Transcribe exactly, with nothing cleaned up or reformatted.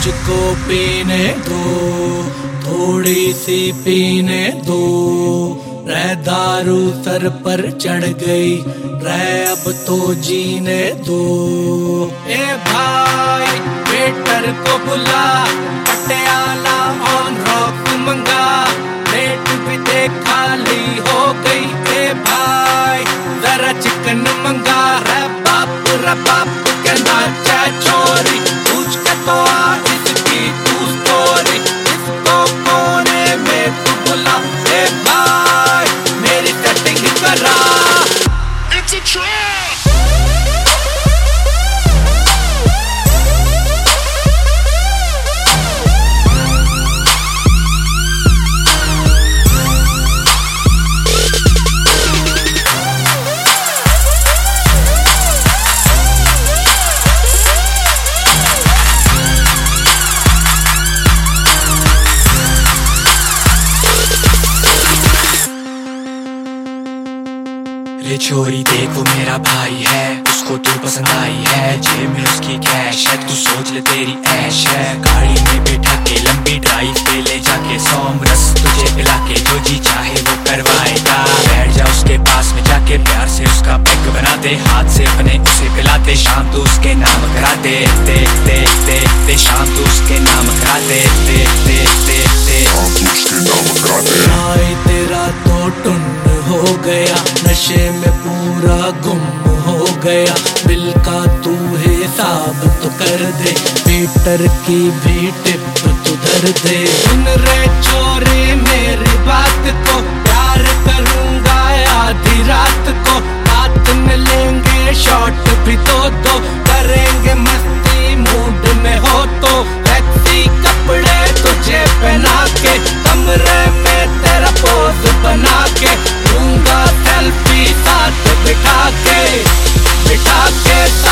मुझको पीने दो, थोड़ी सी पीने दो। रह दारू सर पर चढ़ गई, रह अब तो जीने दो। ए भाई वेटर को बुला, पटियाला ऑन रॉक मंगा। प्लेट भी देख खाली हो गई। ए भाई जरा चिकन मंगा। रे बाप रे बाप कहना चाहे छोरी, पूछ के तो आ इसकी तू स्टोरी। इसको कोने में तू बुला। ए भाई मेरी सेटिंग करा। It's a trap! रे छोरी देखो मेरा भाई है, उसको तू पसंद आई है। जेब में उसकी कैश है, तू सोच ले तेरी ऐश है। गाड़ी में बैठा के लंबी ड्राइव पे ले जाके सोम रस तुझे पिला के जो जी चाहे वो करवाएगा। बैठ जा उसके पास में जाके प्यार से उसका पैक बना दे, हाथ से अपने उसे पिला दे। शाम तो उसके नाम करा दे, दे दे दे दे शाम तो उसके नाम करा दे, दे दे दे दे शाम तो उसके नाम करा दे। भाई तेरा तो टुन हो गया, नशे में पूरा गुम हो गया। बिल का तू हिसाब तो कर दे, वेटर की भी टिप तू धर दे। सुन रे छोरे मेरी बात को, प्यार करूंगा आधी रात को। रात में लेंगे शॉट भी तो दो, करेंगे मस्ती मूड में हो तो। सेक्सी कपड़े तुझे पहना के, कमरे में तेरा पोज बना के। लूंगा सेल्फी साथ बिठा के, बिठा के।